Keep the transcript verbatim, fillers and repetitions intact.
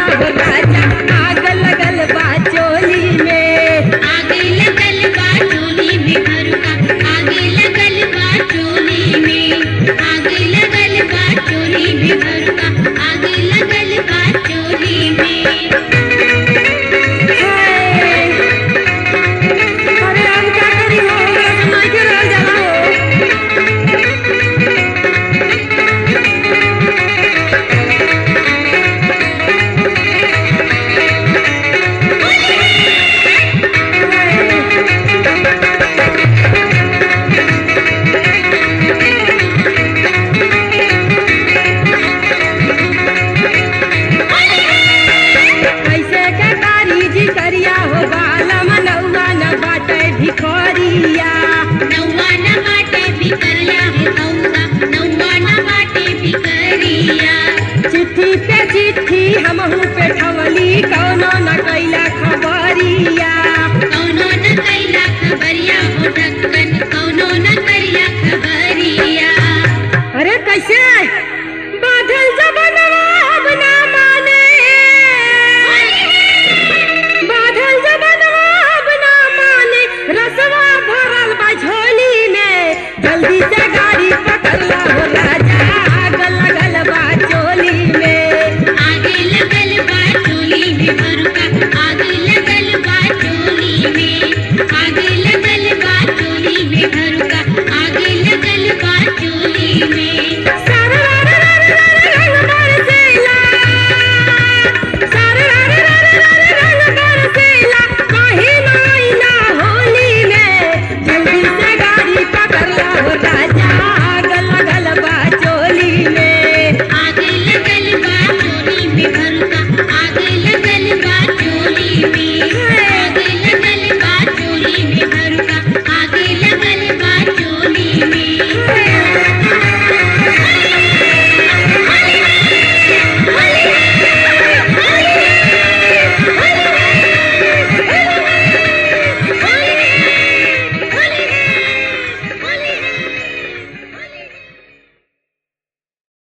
हो राजा आग लगल बा चोली में। आग लगल बा चोली में घरू का आग लगल बा चोली में। आग लगल बा चोली में घरू का आग लगल बा चोली में। अरे हम क्या करी हो समय के रह जाला हो। कैसे के कारी जी करिया हो बालम नौआ न बाटे भिखरिया। नौवा न बाटे भिखरिया हो नौवा नौवा न बाटे भिखरिया। चिट्ठी पे चिट्ठी हमहू पे ठवली कौनो न कैला खबरिया। कौनो न कैला खबरिया हो ढक्कन कौनो न कैला खबरिया। अरे कैसे बादल जबनवा अब ना माने। बादल जबनवा अब ना माने रसवा भरल बा झोली में। जल्दी से गाड़ी पकड़